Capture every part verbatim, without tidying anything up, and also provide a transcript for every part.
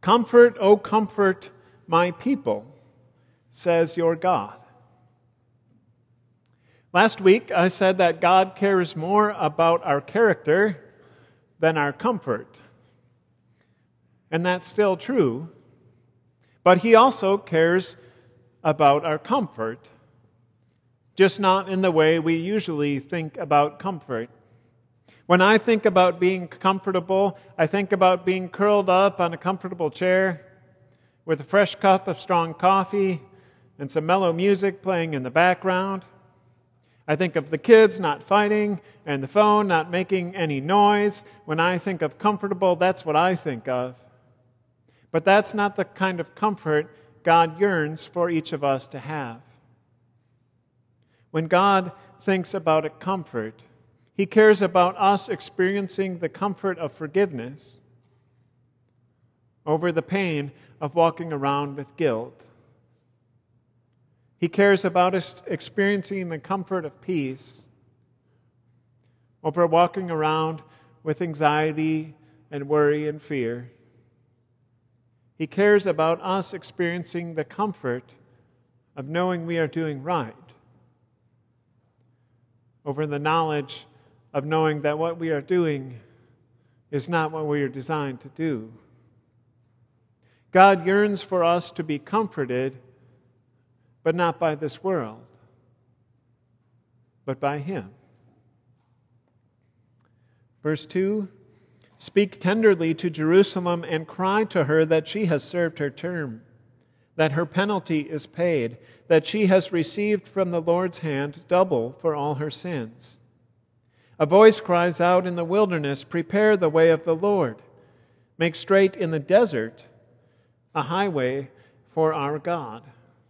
Comfort, O comfort my people, says your God. Last week, I said that God cares more about our character than our comfort. And that's still true. But He also cares about our comfort, just not in the way we usually think about comfort. When I think about being comfortable, I think about being curled up on a comfortable chair with a fresh cup of strong coffee and some mellow music playing in the background. I think of the kids not fighting and the phone not making any noise. When I think of comfortable, that's what I think of. But that's not the kind of comfort God yearns for each of us to have. When God thinks about a comfort, He cares about us experiencing the comfort of forgiveness over the pain of walking around with guilt. He cares about us experiencing the comfort of peace over walking around with anxiety and worry and fear. He cares about us experiencing the comfort of knowing we are doing right over the knowledge of knowing that what we are doing is not what we are designed to do. God yearns for us to be comforted, but not by this world, but by Him. Verse two, speak tenderly to Jerusalem and cry to her that she has served her term, that her penalty is paid, that she has received from the Lord's hand double for all her sins. A voice cries out in the wilderness, prepare the way of the Lord. Make straight in the desert a highway for our God.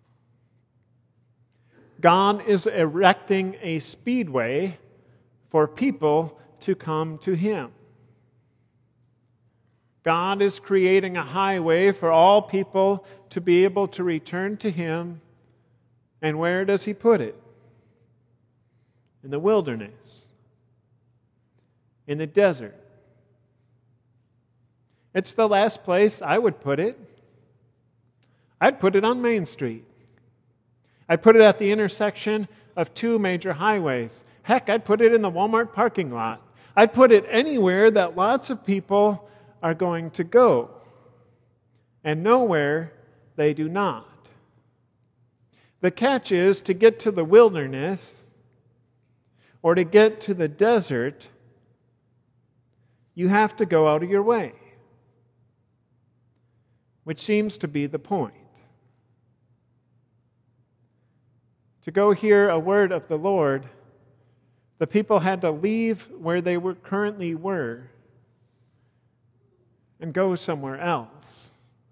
God is erecting a speedway for people to come to Him. God is creating a highway for all people to be able to return to Him. And where does He put it? In the wilderness. In the desert. It's the last place I would put it. I'd put it on Main Street. I'd put it at the intersection of two major highways. Heck, I'd put it in the Walmart parking lot. I'd put it anywhere that lots of people are going to go, and nowhere they do not. The catch is, to get to the wilderness or to get to the desert, you have to go out of your way, which seems to be the point. To go hear a word of the Lord, the people had to leave where they were currently were and go somewhere else.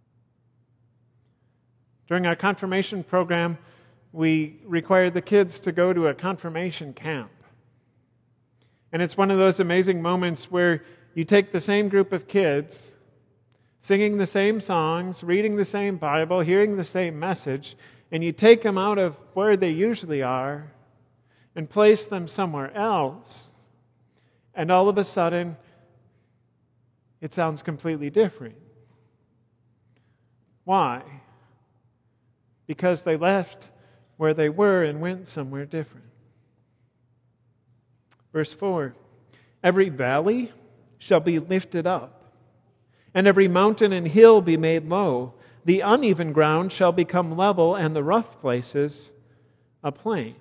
During our confirmation program, we required the kids to go to a confirmation camp. And it's one of those amazing moments where you take the same group of kids, singing the same songs, reading the same Bible, hearing the same message, and you take them out of where they usually are and place them somewhere else, and all of a sudden, it sounds completely different. Why? Because they left where they were and went somewhere different. Verse four, every valley shall be lifted up, and every mountain and hill be made low. The uneven ground shall become level, and the rough places a plain.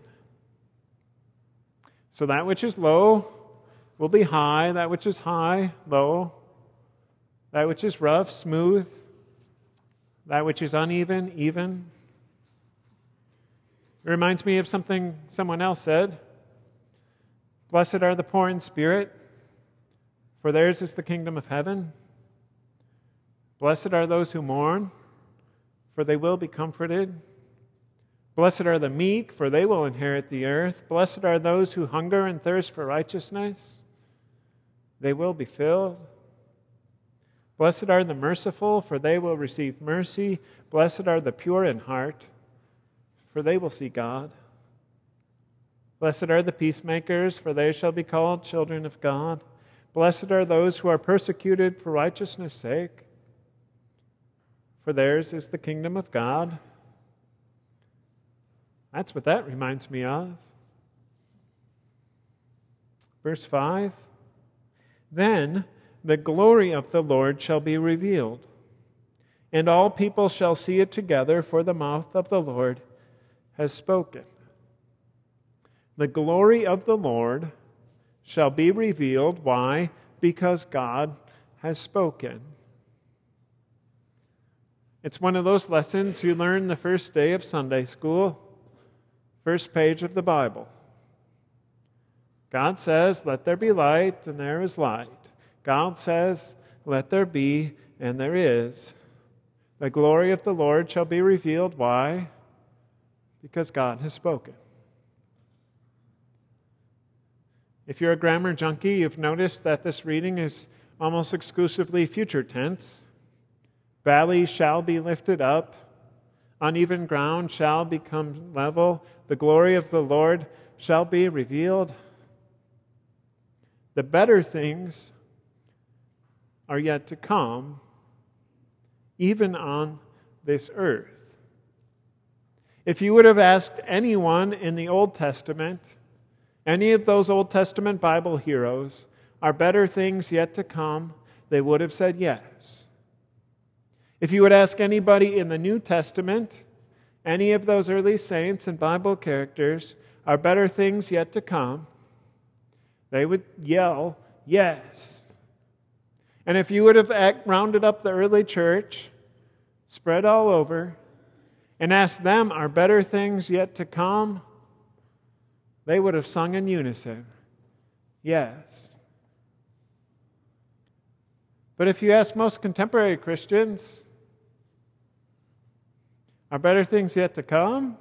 So that which is low will be high, that which is high, low, that which is rough, smooth, that which is uneven, even. It reminds me of something someone else said. Blessed are the poor in spirit, for theirs is the kingdom of heaven. Blessed are those who mourn, for they will be comforted. Blessed are the meek, for they will inherit the earth. Blessed are those who hunger and thirst for righteousness. They will be filled. Blessed are the merciful, for they will receive mercy. Blessed are the pure in heart, for they will see God. Blessed are the peacemakers, for they shall be called children of God. Blessed are those who are persecuted for righteousness' sake, for theirs is the kingdom of God. That's what that reminds me of. Verse five, then the glory of the Lord shall be revealed, and all people shall see it together, for the mouth of the Lord has spoken. The glory of the Lord shall be revealed. Why? Because God has spoken. It's one of those lessons you learn the first day of Sunday school, first page of the Bible. God says, let there be light, and there is light. God says, let there be, and there is. The glory of the Lord shall be revealed. Why? Because God has spoken. If you're a grammar junkie, you've noticed that this reading is almost exclusively future tense. Valleys shall be lifted up. Uneven ground shall become level. The glory of the Lord shall be revealed. The better things are yet to come, even on this earth. If you would have asked anyone in the Old Testament, any of those Old Testament Bible heroes, are better things yet to come, they would have said yes. If you would ask anybody in the New Testament, any of those early saints and Bible characters, are better things yet to come, they would yell, yes. And if you would have rounded up the early church, spread all over, and asked them, are better things yet to come, they would have sung in unison, yes. But if you ask most contemporary Christians, are better things yet to come?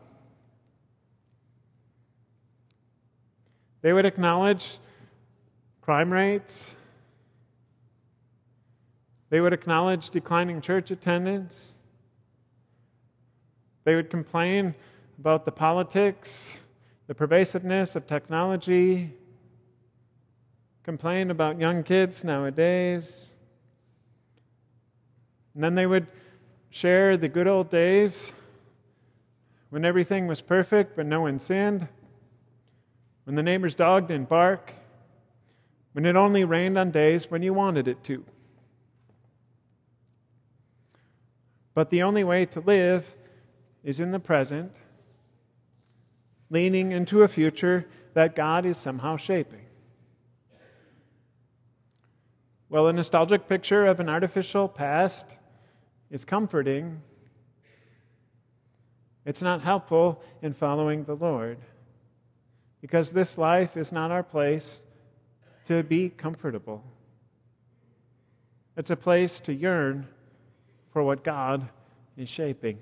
They would acknowledge crime rates. They would acknowledge declining church attendance. They would complain about the politics, the pervasiveness of technology, complain about young kids nowadays. And then they would share the good old days when everything was perfect but no one sinned, when the neighbor's dog didn't bark, when it only rained on days when you wanted it to. But the only way to live is in the present, leaning into a future that God is somehow shaping. Well, a nostalgic picture of an artificial past is comforting. It's not helpful in following the Lord, because this life is not our place to be comfortable. It's a place to yearn for what God is shaping.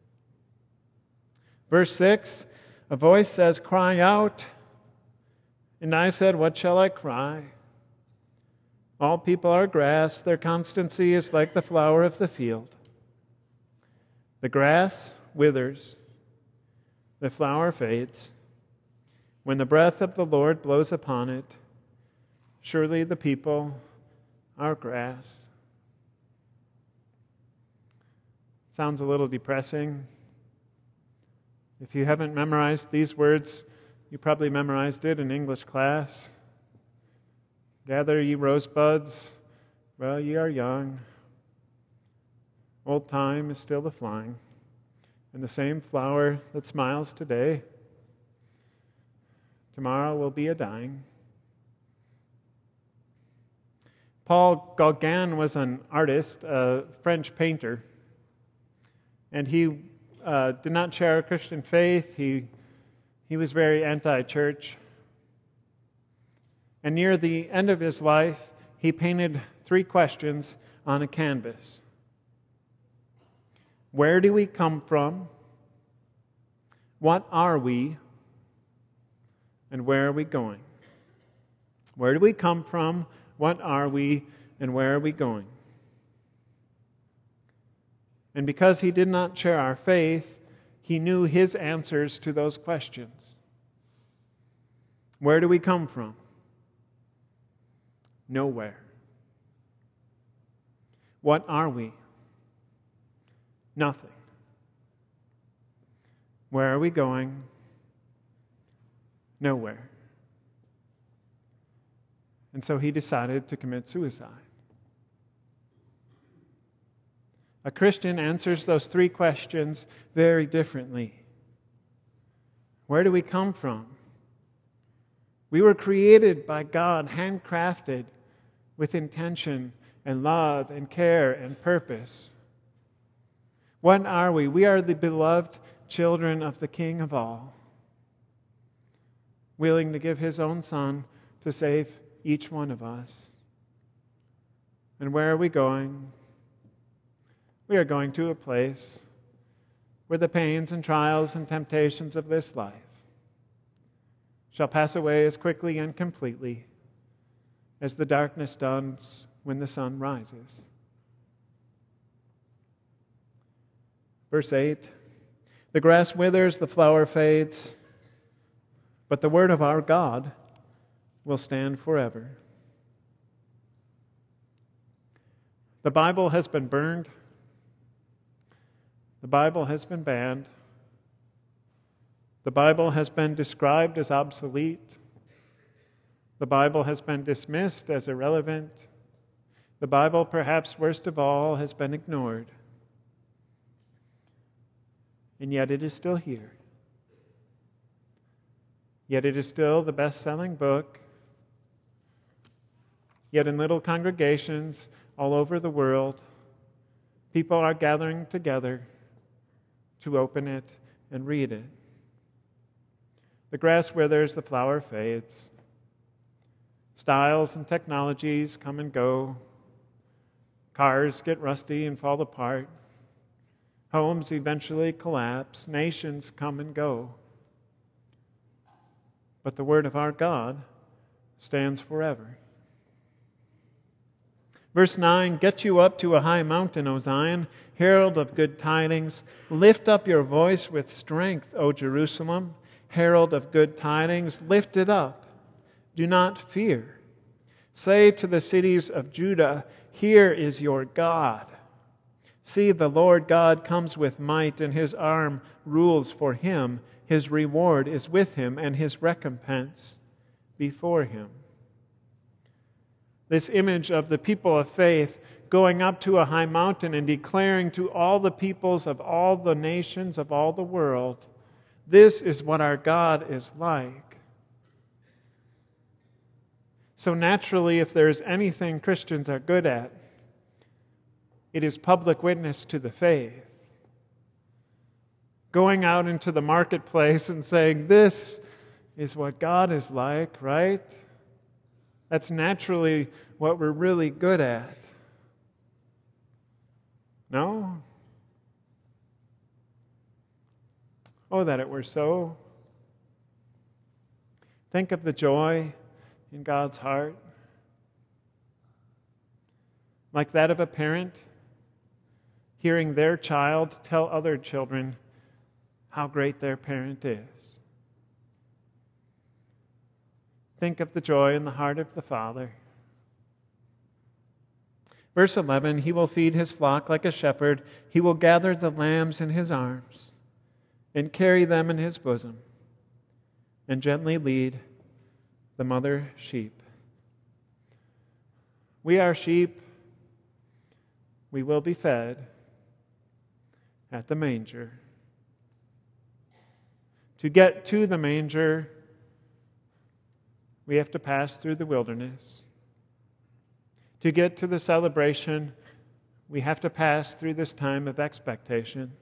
Verse six, a voice says, cry out. And I said, what shall I cry? All people are grass, their constancy is like the flower of the field. The grass withers, the flower fades. When the breath of the Lord blows upon it, surely the people are grass. Sounds a little depressing. If you haven't memorized these words, you probably memorized it in English class. Gather ye rosebuds, while ye are young. Old time is still a flying, and the same flower that smiles today, tomorrow will be a dying. Paul Gauguin was an artist, a French painter, and he uh, did not share a Christian faith. He, he was very anti-church. And near the end of his life, he painted three questions on a canvas. Where do we come from? What are we? And where are we going? Where do we come from? What are we? And where are we going? And because he did not share our faith, he knew his answers to those questions. Where do we come from? Nowhere. What are we? Nothing. Where are we going? Nowhere. And so he decided to commit suicide. A Christian answers those three questions very differently. Where do we come from? We were created by God, handcrafted with intention and love and care and purpose. What are we? We are the beloved children of the King of all, willing to give his own Son to save each one of us. And where are we going? We are going to a place where the pains and trials and temptations of this life shall pass away as quickly and completely as the darkness does when the sun rises. Verse eight, the grass withers, the flower fades, but the word of our God will stand forever. The Bible has been burned. The Bible has been banned. The Bible has been described as obsolete. The Bible has been dismissed as irrelevant. The Bible, perhaps worst of all, has been ignored. And yet it is still here. Yet it is still the best-selling book. Yet in little congregations all over the world, people are gathering together to open it and read it. The grass withers, the flower fades. Styles and technologies come and go. Cars get rusty and fall apart. Homes eventually collapse. Nations come and go. But the word of our God stands forever. Verse nine, get you up to a high mountain, O Zion, herald of good tidings. Lift up your voice with strength, O Jerusalem, herald of good tidings. Lift it up. Do not fear. Say to the cities of Judah, here is your God. See, the Lord God comes with might, and his arm rules for him. His reward is with him, and his recompense before him. This image of the people of faith going up to a high mountain and declaring to all the peoples of all the nations of all the world, this is what our God is like. So naturally, if there is anything Christians are good at, it is public witness to the faith. Going out into the marketplace and saying, this is what God is like, right? That's naturally what we're really good at. No? Oh, that it were so. Think of the joy in God's heart, like that of a parent hearing their child tell other children how great their parent is. Think of the joy in the heart of the Father. Verse eleven, he will feed his flock like a shepherd. He will gather the lambs in his arms and carry them in his bosom and gently lead the mother sheep. We are sheep. We will be fed at the manger. To get to the manger, we have to pass through the wilderness. To get to the celebration, we have to pass through this time of expectation.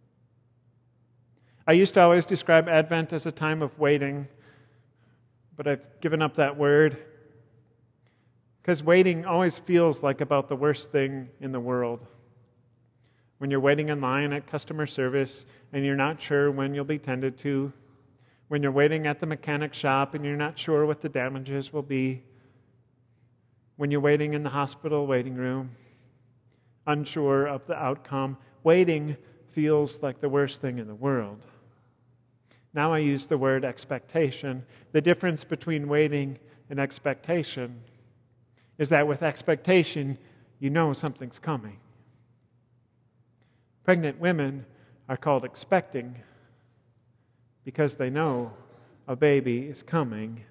I used to always describe Advent as a time of waiting, but I've given up that word because waiting always feels like about the worst thing in the world. When you're waiting in line at customer service and you're not sure when you'll be tended to, when you're waiting at the mechanic shop and you're not sure what the damages will be, when you're waiting in the hospital waiting room, unsure of the outcome, waiting feels like the worst thing in the world. Now I use the word expectation. The difference between waiting and expectation is that with expectation, you know something's coming. Pregnant women are called expecting because they know a baby is coming.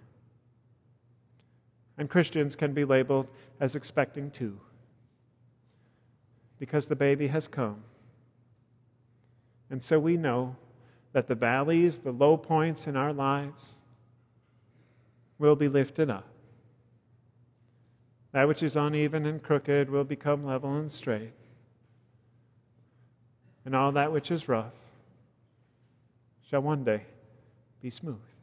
And Christians can be labeled as expecting too, because the baby has come. And so we know that the valleys, the low points in our lives will be lifted up. That which is uneven and crooked will become level and straight. And all that which is rough shall one day be smooth.